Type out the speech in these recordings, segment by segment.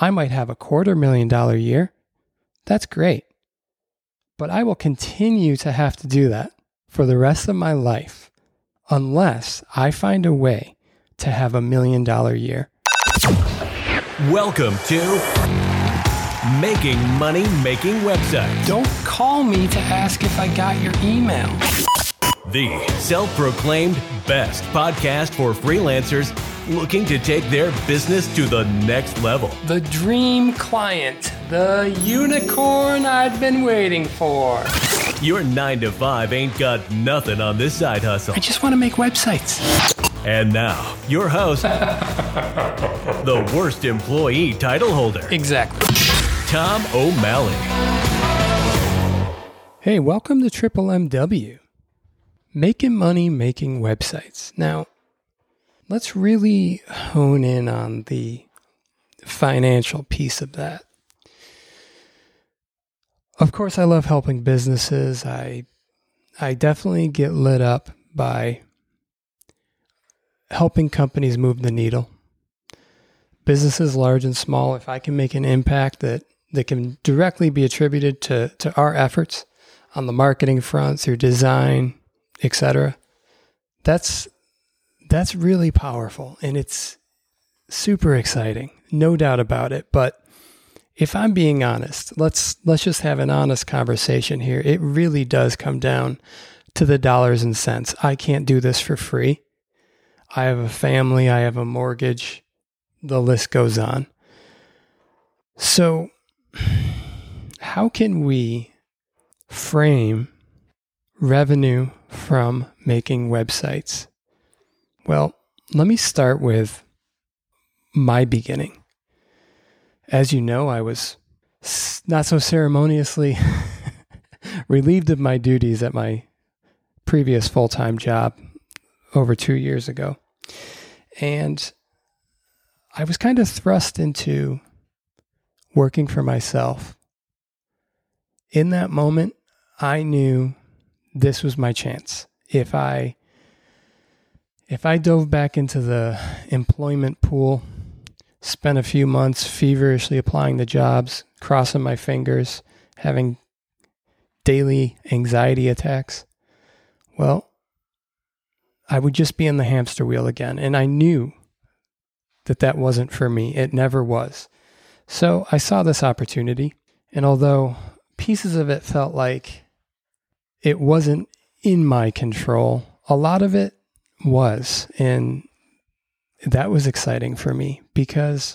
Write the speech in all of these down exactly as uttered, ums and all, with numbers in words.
I might have a quarter million dollar year. That's great. But I will continue to have to do that for the rest of my life unless I find a way to have a million dollar year. Welcome to Making Money Making Websites. Don't call me to ask if I got your email. The self-proclaimed best podcast for freelancers looking to take their business to the next level. The dream client, the unicorn I've been waiting for. Your nine to five ain't got nothing on this side hustle. I just want to make websites. And now, your host, the worst employee title holder. Exactly. Tom O'Malley. Hey, welcome to Triple M W. Making money, making websites. Now, let's really hone in on the financial piece of that. Of course, I love helping businesses. I, I definitely get lit up by helping companies move the needle. Businesses large and small, if I can make an impact that, that can directly be attributed to, to our efforts on the marketing front, through design, et cetera, that's that's really powerful, and it's super exciting, no doubt about it. But if I'm being honest, let's let's just have an honest conversation here. It really does come down to the dollars and cents. I can't do this for free. I have a family, I have a mortgage, the list goes on. So how can we frame revenue from making websites? Well, let me start with my beginning. As you know, I was not so ceremoniously relieved of my duties at my previous full-time job over two years ago. And I was kind of thrust into working for myself. In that moment, I knew this was my chance. If I if I dove back into the employment pool, spent a few months feverishly applying to jobs, crossing my fingers, having daily anxiety attacks, well, I would just be in the hamster wheel again. And I knew that that wasn't for me. It never was. So I saw this opportunity. And although pieces of it felt like it wasn't in my control, a lot of it was. And that was exciting for me because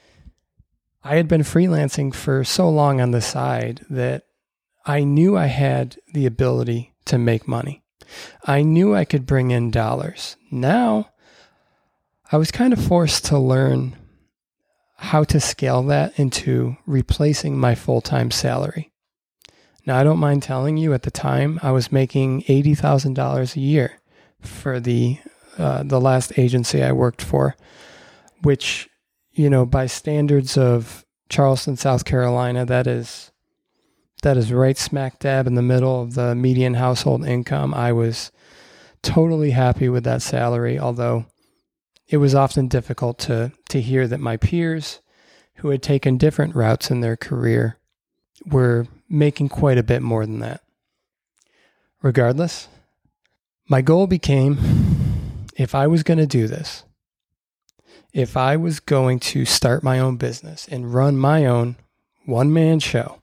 I had been freelancing for so long on the side that I knew I had the ability to make money. I knew I could bring in dollars. Now, I was kind of forced to learn how to scale that into replacing my full-time salary. Now, I don't mind telling you, at the time, I was making eighty thousand dollars a year for the uh, the last agency I worked for, which, you know, by standards of Charleston, South Carolina, that is that is right smack dab in the middle of the median household income. I was totally happy with that salary, although it was often difficult to to hear that my peers who had taken different routes in their career were making quite a bit more than that. Regardless, my goal became, if I was going to do this, if I was going to start my own business and run my own one-man show,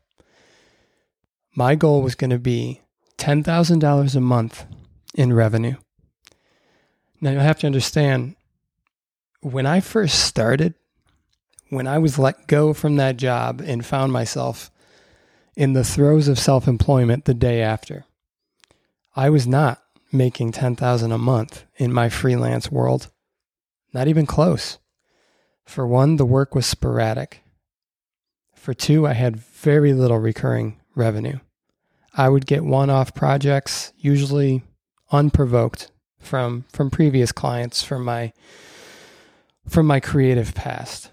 my goal was going to be ten thousand dollars a month in revenue. Now, you'll have to understand, when I first started, when I was let go from that job and found myself in the throes of self-employment the day after, I was not making ten thousand dollars a month in my freelance world. Not even close. For one, the work was sporadic. For two, I had very little recurring revenue. I would get one-off projects, usually unprovoked, from from previous clients from my from my creative past.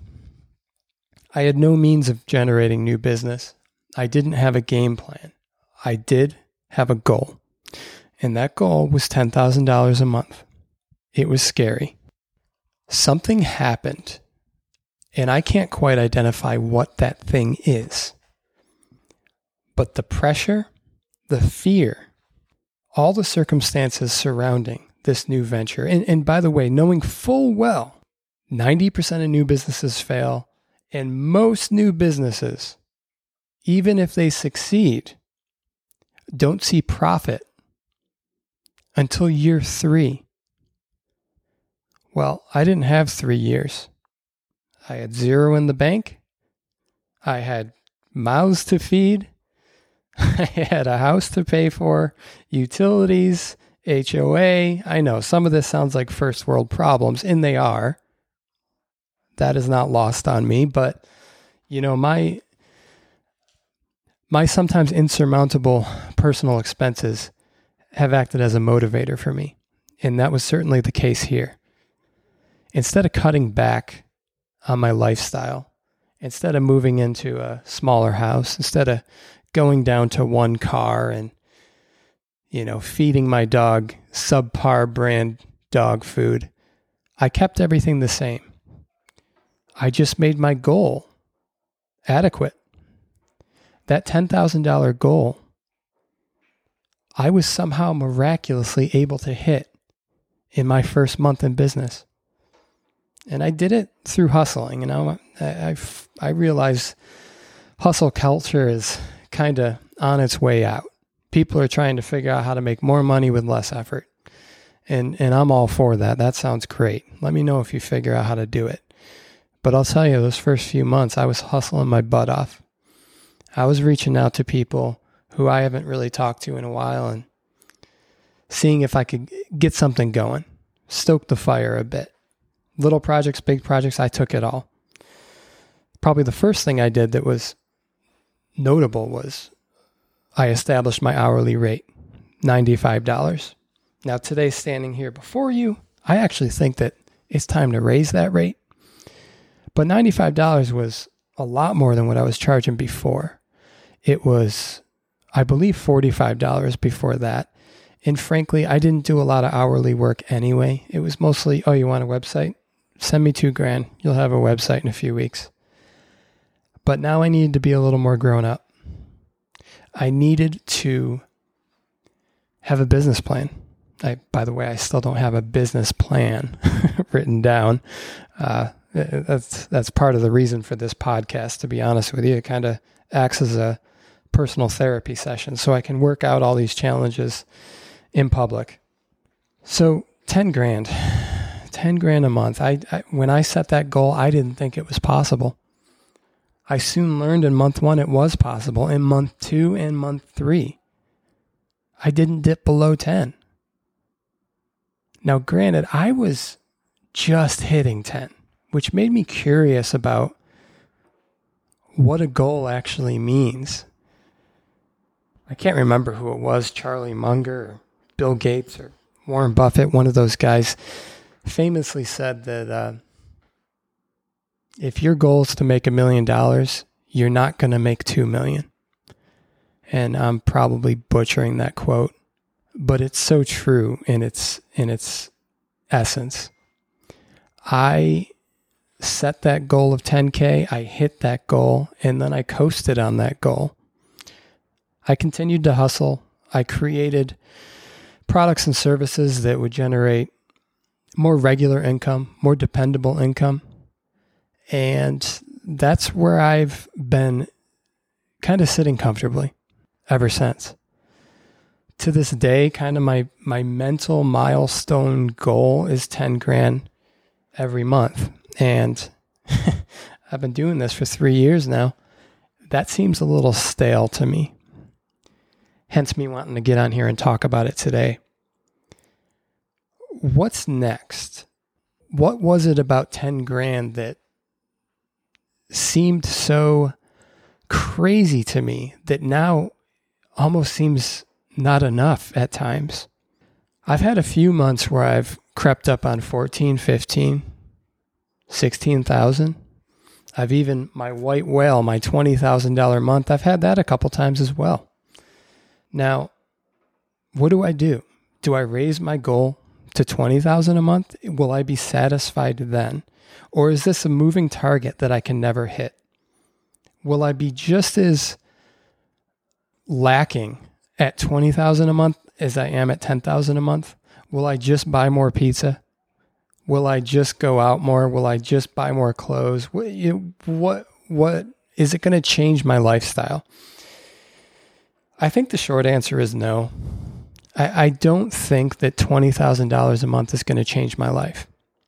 I had no means of generating new business. I didn't have a game plan. I did have a goal, and that goal was ten thousand dollars a month. It was scary. Something happened And I can't quite identify what that thing is. But the pressure, the fear, all the circumstances surrounding this new venture. And, and by the way, knowing full well, ninety percent of new businesses fail, and most new businesses, even if they succeed, don't see profit until year three. Well, I didn't have three years. I had zero in the bank. I had mouths to feed. I had a house to pay for, utilities, H O A. I know some of this sounds like first world problems, and they are. That is not lost on me, but you know, my my sometimes insurmountable personal expenses have acted as a motivator for me, and that was certainly the case here. Instead of cutting back on my lifestyle, instead of moving into a smaller house, instead of going down to one car and, you know, feeding my dog subpar brand dog food, I kept everything the same. I just made my goal adequate. That ten thousand dollars goal, I was somehow miraculously able to hit in my first month in business. And I did it through hustling. You know, I, I, I realize hustle culture is kind of on its way out. People are trying to figure out how to make more money with less effort. And and I'm all for that. That sounds great. Let me know if you figure out how to do it. But I'll tell you, those first few months, I was hustling my butt off. I was reaching out to people who I haven't really talked to in a while and seeing if I could get something going, stoke the fire a bit. Little projects, big projects, I took it all. Probably the first thing I did that was notable was I established my hourly rate, ninety-five dollars. Now today, standing here before you, I actually think that it's time to raise that rate. But ninety-five dollars was a lot more than what I was charging before. It was, I believe, forty-five dollars before that. And frankly, I didn't do a lot of hourly work anyway. It was mostly, oh, you want a website? Send me two grand. You'll have a website in a few weeks. But now I needed to be a little more grown up. I needed to have a business plan. I, by the way, I still don't have a business plan written down. Uh, that's that's part of the reason for this podcast, to be honest with you. It kind of acts as a personal therapy session so I can work out all these challenges in public. So ten grand, ten grand a month. I, I when I set that goal, I didn't think it was possible. I soon learned in month one it was possible. In month two and month three, I didn't dip below ten. Now, granted, I was just hitting ten, which made me curious about what a goal actually means. I can't remember who it was, Charlie Munger or Bill Gates or Warren Buffett, one of those guys famously said that uh, if your goal is to make a million dollars, you're not going to make two million. And I'm probably butchering that quote, but it's so true in its in its essence. I set that goal of ten K, I hit that goal, and then I coasted on that goal. I continued to hustle. I created products and services that would generate more regular income, more dependable income. And that's where I've been kind of sitting comfortably ever since. To this day, kind of my, my mental milestone goal is ten grand every month. And I've been doing this for three years now. That seems a little stale to me. Hence me wanting to get on here and talk about it today. What's next? What was it about ten grand that seemed so crazy to me that now almost seems not enough at times? I've had a few months where I've crept up on fourteen, fifteen, sixteen thousand. I've even, my white whale, my twenty thousand dollars month, I've had that a couple times as well. Now, what do I do? Do I raise my goal to twenty thousand a month, will I be satisfied then? Or is this a moving target that I can never hit? Will I be just as lacking at twenty thousand a month as I am at ten thousand a month? Will I just buy more pizza? Will I just go out more? Will I just buy more clothes? What, you, what, what is it going to change my lifestyle? I think the short answer is no. I, I don't think that twenty thousand dollars a month is going to change my life.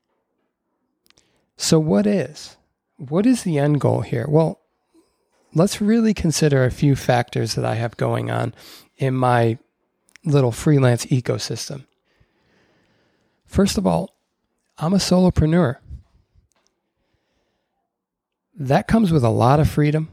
So what is? What is the end goal here? Well, let's really consider a few factors that I have going on in my little freelance ecosystem. First of all, I'm a solopreneur. That comes with a lot of freedom.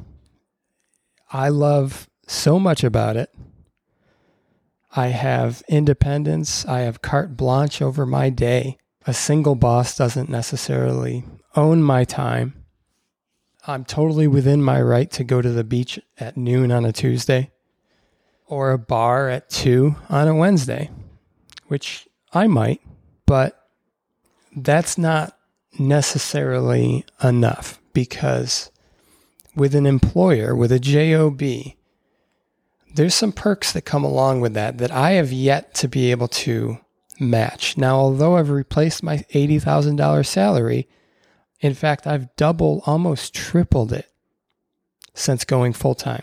I love so much about it. I have independence. I have carte blanche over my day. A single boss doesn't necessarily own my time. I'm totally within my right to go to the beach at noon on a Tuesday or a bar at two on a Wednesday, which I might, but that's not necessarily enough, because with an employer, with a job, there's some perks that come along with that that I have yet to be able to match. Now, although I've replaced my eighty thousand dollars salary, in fact, I've doubled, almost tripled it since going full-time.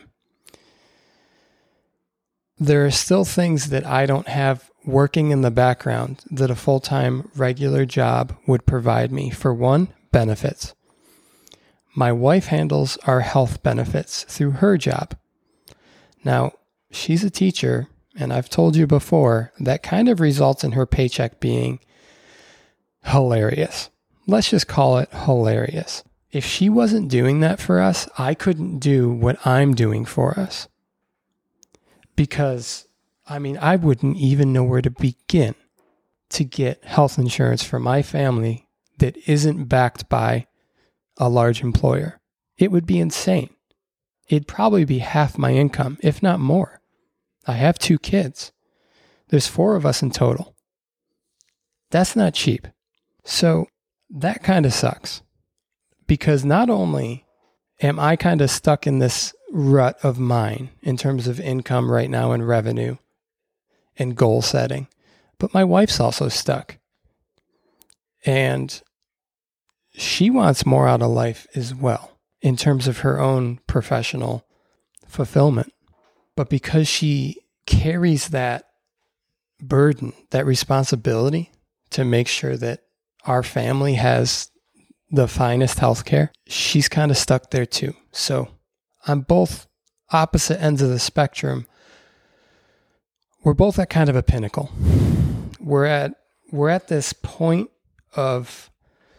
There are still things that I don't have working in the background that a full-time regular job would provide me. For one, benefits. My wife handles our health benefits through her job. Now, she's a teacher, and I've told you before, that kind of results in her paycheck being hilarious. Let's just call it hilarious. If she wasn't doing that for us, I couldn't do what I'm doing for us. Because, I mean, I wouldn't even know where to begin to get health insurance for my family that isn't backed by a large employer. It would be insane. It'd probably be half my income, if not more. I have two kids. There's four of us in total. That's not cheap. So that kind of sucks, because not only am I kind of stuck in this rut of mine in terms of income right now and revenue and goal setting, but my wife's also stuck. And she wants more out of life as well in terms of her own professional fulfillment. But because she carries that burden, that responsibility to make sure that our family has the finest healthcare, she's kind of stuck there too. So on both opposite ends of the spectrum, we're both at kind of a pinnacle. We're at we're at this point of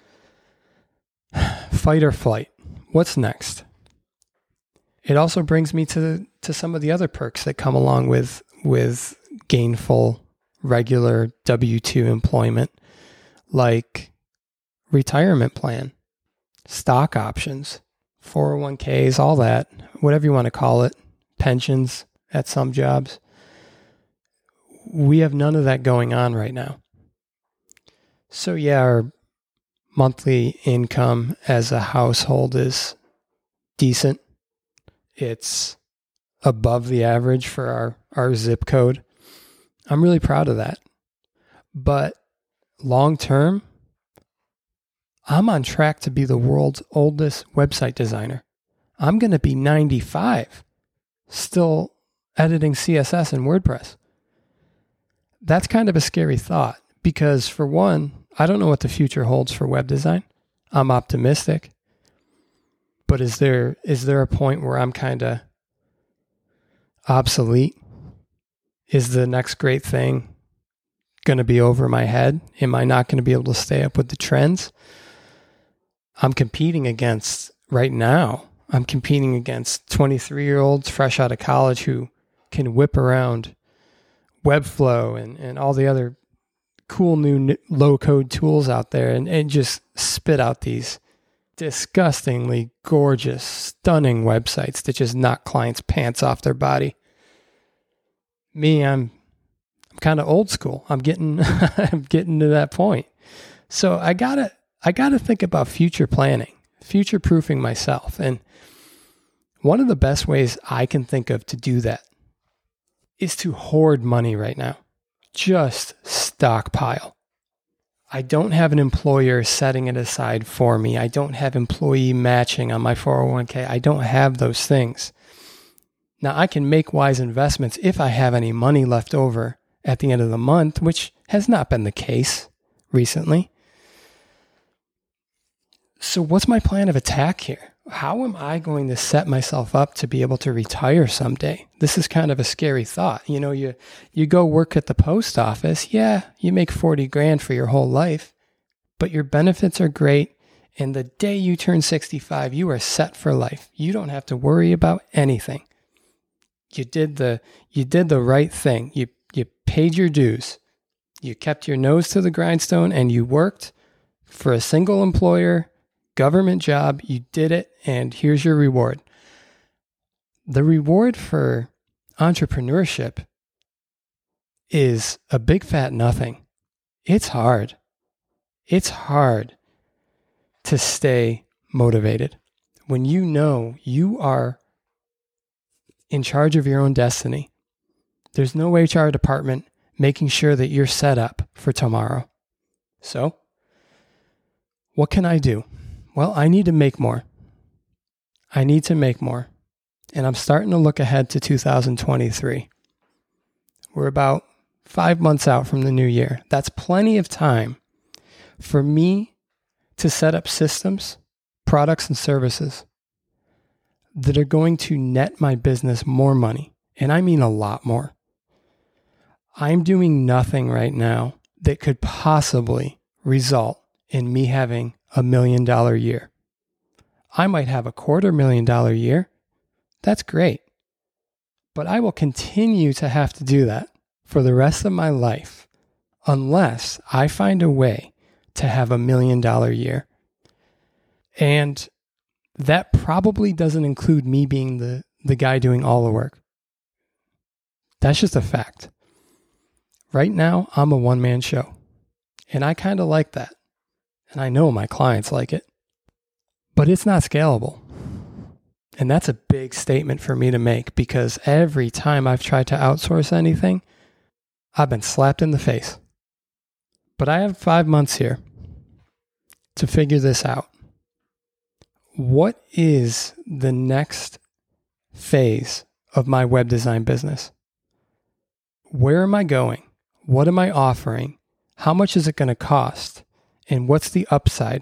fight or flight. What's next? It also brings me to to some of the other perks that come along with with gainful, regular W two employment, like retirement plan, stock options, four oh one k's, all that, whatever you want to call it, pensions at some jobs. We have none of that going on right now. So yeah, our monthly income as a household is decent. It's above the average for our, our zip code. I'm really proud of that. But long term, I'm on track to be the world's oldest website designer. I'm going to be ninety-five, still editing C S S and WordPress. That's kind of a scary thought, because for one, I don't know what the future holds for web design. I'm optimistic. But is there is there a point where I'm kind of obsolete? Is the next great thing going to be over my head? Am I not going to be able to stay up with the trends? I'm competing against, right now, I'm competing against twenty-three-year-olds fresh out of college who can whip around Webflow and, and all the other cool new low-code tools out there and, and just spit out these disgustingly gorgeous, stunning websites that just knock clients' pants off their body. Me, I'm I'm kind of old school. I'm getting I'm getting to that point. So I gotta I gotta think about future planning, future proofing myself. And one of the best ways I can think of to do that is to hoard money right now. Just stockpile. I don't have an employer setting it aside for me. I don't have employee matching on my four oh one k. I don't have those things. Now, I can make wise investments if I have any money left over at the end of the month, which has not been the case recently. So what's my plan of attack here? How am I going to set myself up to be able to retire someday? This is kind of a scary thought. You know, you you go work at the post office. Yeah, you make forty grand for your whole life, but your benefits are great. And the day you turn sixty-five, you are set for life. You don't have to worry about anything. You did the you did the right thing. You you paid your dues. You kept your nose to the grindstone and you worked for a single employer, government job. You did it, and here's your reward. The reward for entrepreneurship is a big fat nothing. It's hard. It's hard to stay motivated when you know you are in charge of your own destiny. There's no H R department making sure that you're set up for tomorrow. So, what can I do? Well, I need to make more. I need to make more. And I'm starting to look ahead to two thousand twenty-three. We're about five months out from the new year. That's plenty of time for me to set up systems, products, and services that are going to net my business more money. And I mean a lot more. I'm doing nothing right now that could possibly result in me having a million dollar year. I might have a quarter million dollar year. That's great. But I will continue to have to do that for the rest of my life unless I find a way to have a million dollar year. And that probably doesn't include me being the, the guy doing all the work. That's just a fact. Right now, I'm a one-man show. And I kind of like that. And I know my clients like it. But it's not scalable. And that's a big statement for me to make because every time I've tried to outsource anything, I've been slapped in the face. But I have five months here to figure this out. What is the next phase of my web design business? Where am I going? What am I offering? How much is it going to cost? And what's the upside?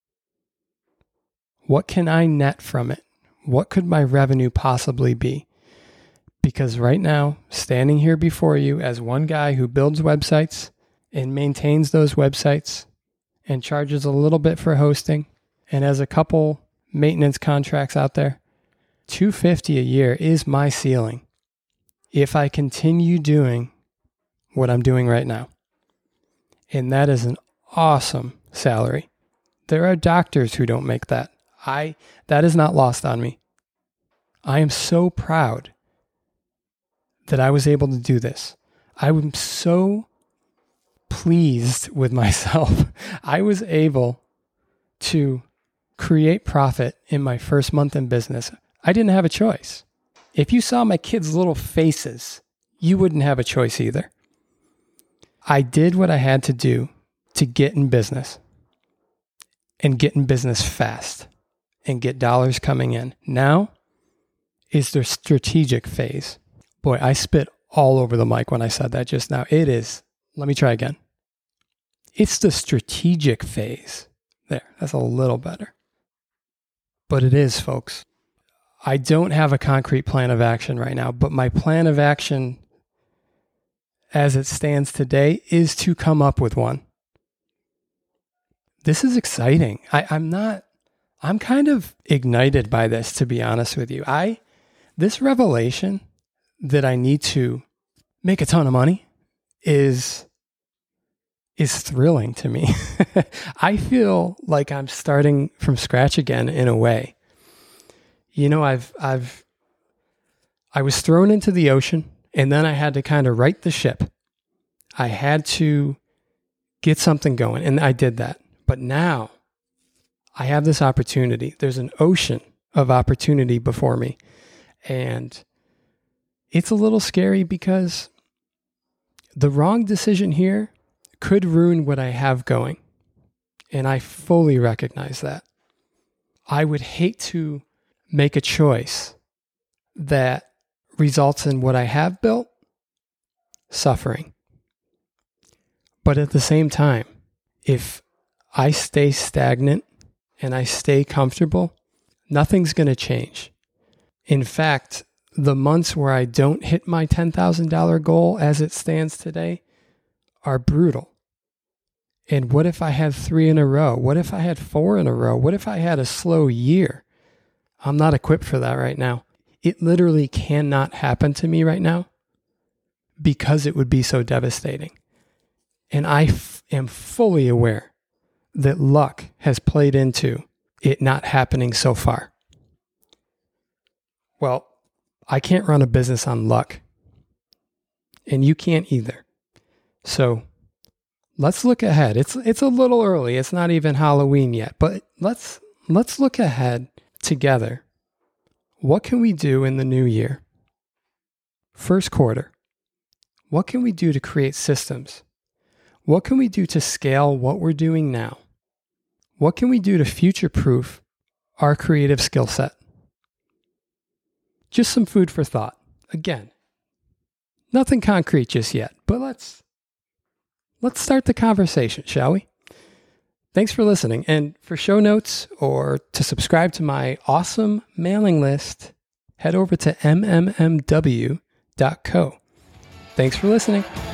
What can I net from it? What could my revenue possibly be? Because right now, standing here before you as one guy who builds websites and maintains those websites and charges a little bit for hosting and has a couple maintenance contracts out there, two hundred fifty dollars a year is my ceiling if I continue doing what I'm doing right now. And that is an awesome salary. There are doctors who don't make that. I that is not lost on me. I am so proud that I was able to do this. I am so pleased with myself. I was able to create profit in my first month in business. I didn't have a choice. If you saw my kids' little faces, you wouldn't have a choice either. I did what I had to do to get in business and get in business fast and get dollars coming in. Now is the strategic phase. Boy, I spit all over the mic when I said that just now. It is, let me try again. It's the strategic phase. There, that's a little better. But it is, folks. I don't have a concrete plan of action right now, but my plan of action as it stands today is to come up with one. This is exciting. I, I'm not, I'm kind of ignited by this, to be honest with you. I, this revelation that I need to make a ton of money is, is thrilling to me. I feel like I'm starting from scratch again in a way. You know, I've, I've, I was thrown into the ocean and then I had to kind of right the ship. I had to get something going, and I did that. But now I have this opportunity. There's an ocean of opportunity before me. And it's a little scary because the wrong decision here could ruin what I have going. And I fully recognize that. I would hate to make a choice that results in what I have built suffering. But at the same time, if I stay stagnant and I stay comfortable, nothing's going to change. In fact, the months where I don't hit my ten thousand dollars goal as it stands today are brutal. And what if I had three in a row? What if I had four in a row? What if I had a slow year? I'm not equipped for that right now. It literally cannot happen to me right now because it would be so devastating. And I f- am fully aware that luck has played into it not happening so far. Well, I can't run a business on luck. And you can't either. So let's look ahead. It's it's a little early. It's not even Halloween yet, but let's let's look ahead together. What can we do in the new year? First quarter. What can we do to create systems? What can we do to scale what we're doing now? What can we do to future-proof our creative skill set? Just some food for thought. Again, nothing concrete just yet, but let's let's start the conversation, shall we? Thanks for listening. And for show notes or to subscribe to my awesome mailing list, head over to m m m w dot co. Thanks for listening.